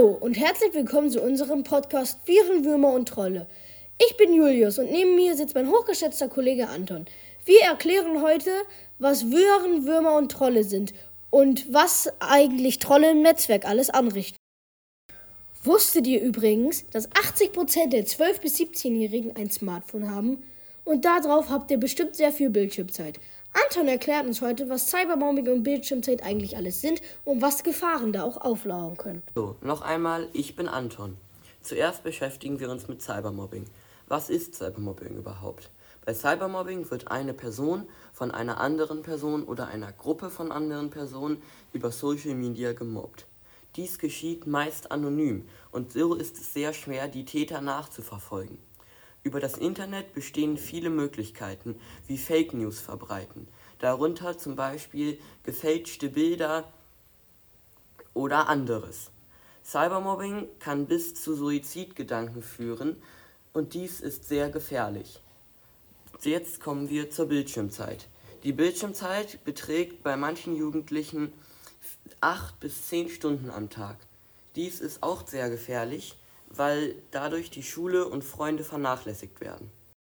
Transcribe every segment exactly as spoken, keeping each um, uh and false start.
Hallo und herzlich willkommen zu unserem Podcast Viren, Würmer und Trolle. Ich bin Julius und neben mir sitzt mein hochgeschätzter Kollege Anton. Wir erklären heute, was Viren, Würmer und Trolle sind und was eigentlich Trolle im Netzwerk alles anrichten. Wusstet ihr übrigens, dass achtzig Prozent der zwölf- bis siebzehnjährigen ein Smartphone haben? Und darauf habt ihr bestimmt sehr viel Bildschirmzeit. Anton erklärt uns heute, was Cybermobbing und Bildschirmzeit eigentlich alles sind und was Gefahren da auch auflauern können. So, noch einmal, ich bin Anton. Zuerst beschäftigen wir uns mit Cybermobbing. Was ist Cybermobbing überhaupt? Bei Cybermobbing wird eine Person von einer anderen Person oder einer Gruppe von anderen Personen über Social Media gemobbt. Dies geschieht meist anonym und so ist es sehr schwer, die Täter nachzuverfolgen. Über das Internet bestehen viele Möglichkeiten, wie Fake News verbreiten, darunter zum Beispiel gefälschte Bilder oder anderes. Cybermobbing kann bis zu Suizidgedanken führen und dies ist sehr gefährlich. Jetzt kommen wir zur Bildschirmzeit. Die Bildschirmzeit beträgt bei manchen Jugendlichen acht bis zehn Stunden am Tag. Dies ist auch sehr gefährlich, weil dadurch die Schule und Freunde vernachlässigt werden.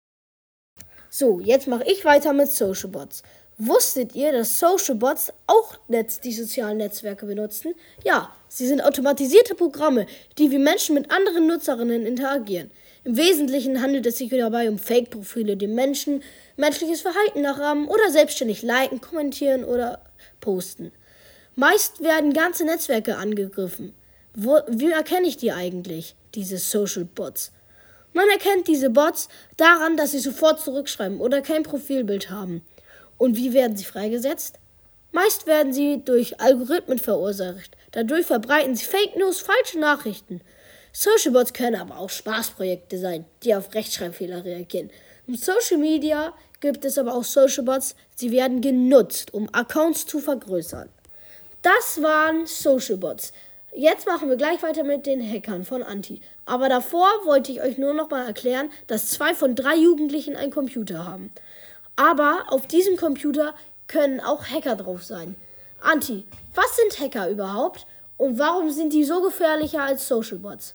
So, jetzt mache ich weiter mit Social Bots. Wusstet ihr, dass Social Bots auch Netz, die sozialen Netzwerke benutzen? Ja, sie sind automatisierte Programme, die wie Menschen mit anderen Nutzerinnen interagieren. Im Wesentlichen handelt es sich dabei um Fake-Profile, die Menschen menschliches Verhalten nachahmen oder selbstständig liken, kommentieren oder posten. Meist werden ganze Netzwerke angegriffen. Wo, wie erkenne ich die eigentlich, diese Social Bots? Man erkennt diese Bots daran, dass sie sofort zurückschreiben oder kein Profilbild haben. Und wie werden sie freigesetzt? Meist werden sie durch Algorithmen verursacht. Dadurch verbreiten sie Fake News, falsche Nachrichten. Social Bots können aber auch Spaßprojekte sein, die auf Rechtschreibfehler reagieren. Im Social Media gibt es aber auch Social Bots, sie werden genutzt, um Accounts zu vergrößern. Das waren Social Bots. Jetzt machen wir gleich weiter mit den Hackern von Anti. Aber davor wollte ich euch nur noch mal erklären, dass zwei von drei Jugendlichen einen Computer haben. Aber auf diesem Computer können auch Hacker drauf sein. Anti, was sind Hacker überhaupt und warum sind die so gefährlicher als Social Bots?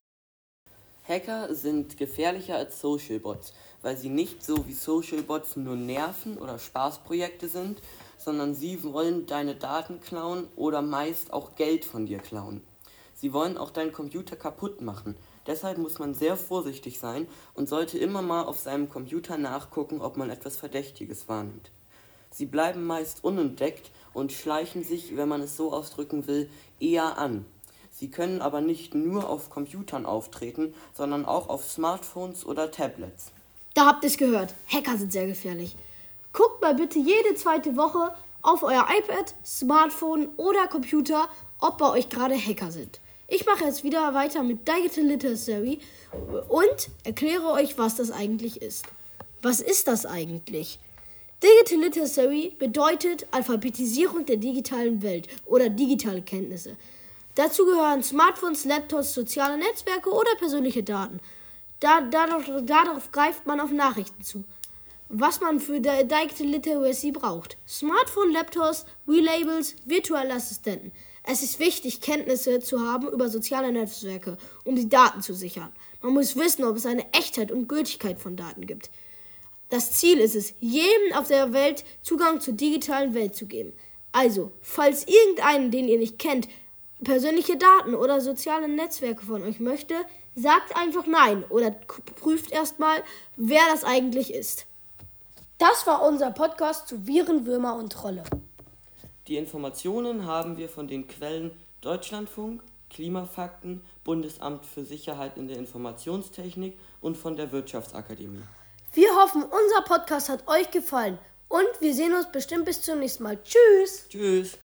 Hacker sind gefährlicher als Social Bots, weil sie nicht so wie Social Bots nur Nerven oder Spaßprojekte sind, sondern sie wollen deine Daten klauen oder meist auch Geld von dir klauen. Sie wollen auch deinen Computer kaputt machen. Deshalb muss man sehr vorsichtig sein und sollte immer mal auf seinem Computer nachgucken, ob man etwas Verdächtiges wahrnimmt. Sie bleiben meist unentdeckt und schleichen sich, wenn man es so ausdrücken will, eher an. Sie können aber nicht nur auf Computern auftreten, sondern auch auf Smartphones oder Tablets. Da habt ihr es gehört, Hacker sind sehr gefährlich. Guckt mal bitte jede zweite Woche auf euer iPad, Smartphone oder Computer, ob bei euch gerade Hacker sind. Ich mache jetzt wieder weiter mit Digital Literacy und erkläre euch, was das eigentlich ist. Was ist das eigentlich? Digital Literacy bedeutet Alphabetisierung der digitalen Welt oder digitale Kenntnisse. Dazu gehören Smartphones, Laptops, soziale Netzwerke oder persönliche Daten. Da, dadurch, darauf greift man auf Nachrichten zu. Was man für Digital Literacy braucht. Smartphone, Laptops, Relabels, virtuelle Assistenten. Es ist wichtig, Kenntnisse zu haben über soziale Netzwerke, um die Daten zu sichern. Man muss wissen, ob es eine Echtheit und Gültigkeit von Daten gibt. Das Ziel ist es, jedem auf der Welt Zugang zur digitalen Welt zu geben. Also, falls irgendeinen, den ihr nicht kennt, persönliche Daten oder soziale Netzwerke von euch möchte, sagt einfach nein oder prüft erstmal, wer das eigentlich ist. Das war unser Podcast zu Viren, Würmer und Trolle. Die Informationen haben wir von den Quellen Deutschlandfunk, Klimafakten, Bundesamt für Sicherheit in der Informationstechnik und von der Wirtschaftsakademie. Wir hoffen, unser Podcast hat euch gefallen und wir sehen uns bestimmt bis zum nächsten Mal. Tschüss! Tschüss!